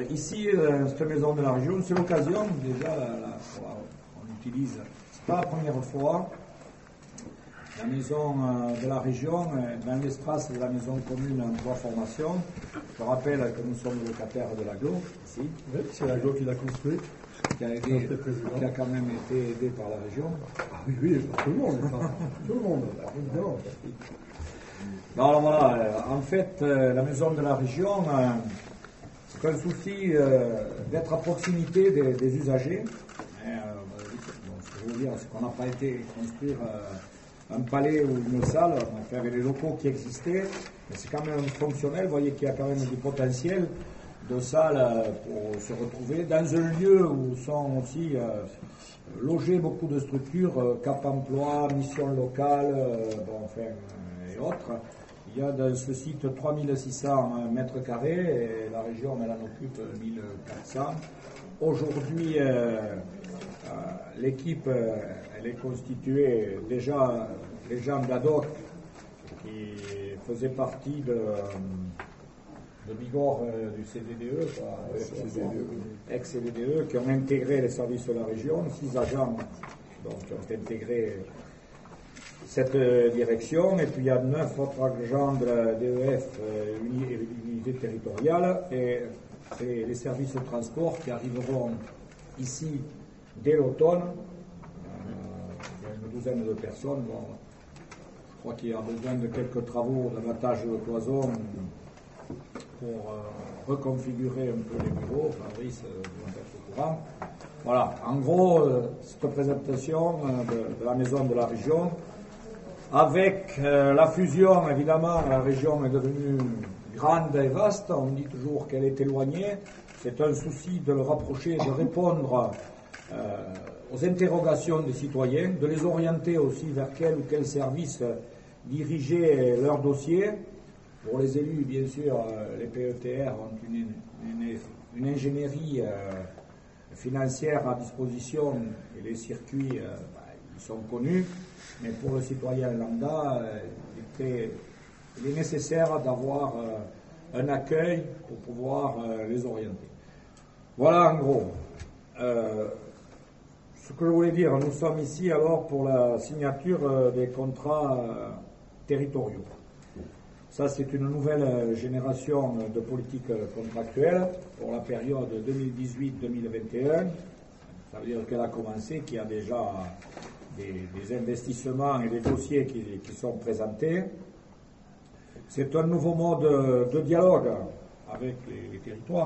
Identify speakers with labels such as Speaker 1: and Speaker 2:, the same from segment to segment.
Speaker 1: ici, cette maison de la région, c'est l'occasion, déjà, on utilise, c'est pas la première fois, la maison de la région, dans l'espace de la maison commune en trois formations. Je rappelle que nous sommes locataires de l'aglo, ici.
Speaker 2: Oui, c'est l'aglo qui l'a construit.
Speaker 1: Qui a quand même été aidé par la région.
Speaker 2: Ah oui, par tout le monde, tout le monde, évidemment.
Speaker 1: Alors voilà, en fait, la maison de la région, c'est un souci d'être à proximité des usagers. Ce que je veux dire, c'est qu'on n'a pas été construire un palais ou une salle, on a fait les locaux qui existaient, mais c'est quand même fonctionnel. Vous voyez qu'il y a quand même du potentiel de salles pour se retrouver dans un lieu où sont aussi logées beaucoup de structures, Cap Emploi, Mission Locale, et autres. Il y a dans ce site 3600 mètres carrés et la région elle en occupe 1400. Aujourd'hui, l'équipe elle est constituée déjà les gens d'ADOC qui faisaient partie de Bigorre du CDDE, ex-CDDE, qui ont intégré les services de la région, 6 agents donc, qui ont intégré cette direction, et puis il y a 9 autres agents de la DEF, unité territoriale, et les services de transport qui arriveront ici dès l'automne. Il y a une douzaine de personnes. Bon, je crois qu'il y a besoin de quelques travaux d'abattage de cloison pour reconfigurer un peu les bureaux. Fabrice doit être au courant. Voilà, en gros, cette présentation de la maison de la région, avec la fusion, évidemment, la région est devenue grande et vaste, on dit toujours qu'elle est éloignée, c'est un souci de le rapprocher, de répondre aux interrogations des citoyens, de les orienter aussi vers quel ou quel service diriger leur dossier. Pour les élus, bien sûr, les PETR ont une ingénierie financière à disposition et les circuits, ils sont connus, mais pour le citoyen lambda, il est nécessaire d'avoir un accueil pour pouvoir les orienter. Voilà en gros. Ce que je voulais dire, nous sommes ici alors pour la signature des contrats territoriaux. Ça, c'est une nouvelle génération de politique contractuelle pour la période 2018-2021. Ça veut dire qu'elle a commencé, qu'il y a déjà des investissements et des dossiers qui sont présentés. C'est un nouveau mode de dialogue avec les territoires.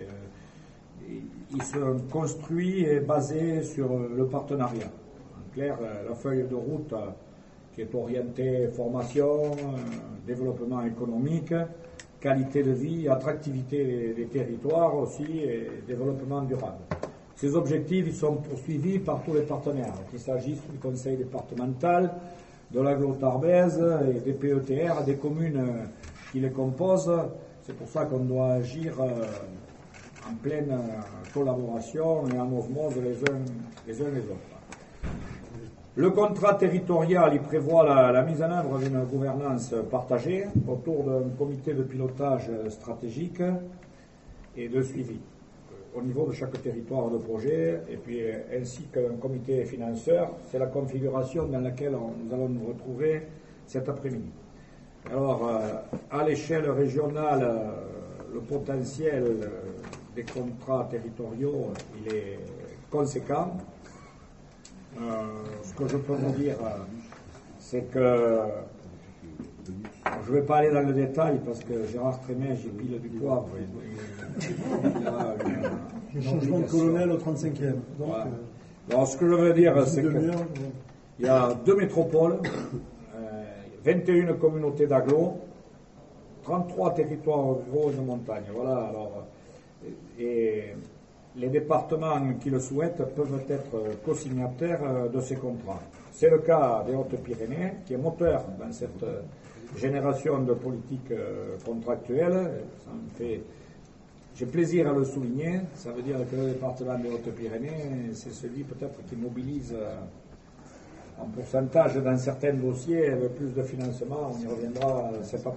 Speaker 1: Il se construit et basé sur le partenariat. En clair, la feuille de route qui est orientée formation, développement économique, qualité de vie, attractivité des territoires aussi et développement durable. Ces objectifs ils sont poursuivis par tous les partenaires, qu'il s'agisse du conseil départemental, de l'agglo Tarbèze et des PETR, des communes qui les composent. C'est pour ça qu'on doit agir en pleine collaboration et en mouvement les uns les autres. Le contrat territorial, il prévoit la mise en œuvre d'une gouvernance partagée autour d'un comité de pilotage stratégique et de suivi au niveau de chaque territoire de projet, et puis ainsi qu'un comité financeur. C'est la configuration dans laquelle nous allons nous retrouver cet après-midi. Alors, à l'échelle régionale, le potentiel des contrats territoriaux, il est conséquent. Ce que je peux vous dire, c'est que je ne vais pas aller dans le détail parce que Gérard Trémet, j'ai pile du poivre.
Speaker 2: Changement de colonel au 35e. Donc,
Speaker 1: voilà. Alors, ce que je veux dire, c'est qu'il y a 2 métropoles, 21 communautés d'agglo, 33 territoires ruraux et de montagne. Voilà, alors, et les départements qui le souhaitent peuvent être co-signataires de ces contrats. C'est le cas des Hautes-Pyrénées, qui est moteur dans cette génération de politique contractuelle. J'ai plaisir à le souligner. Ça veut dire que le département des Hautes-Pyrénées, c'est celui peut-être qui mobilise en pourcentage dans certains dossiers avec plus de financement. On y reviendra, c'est pas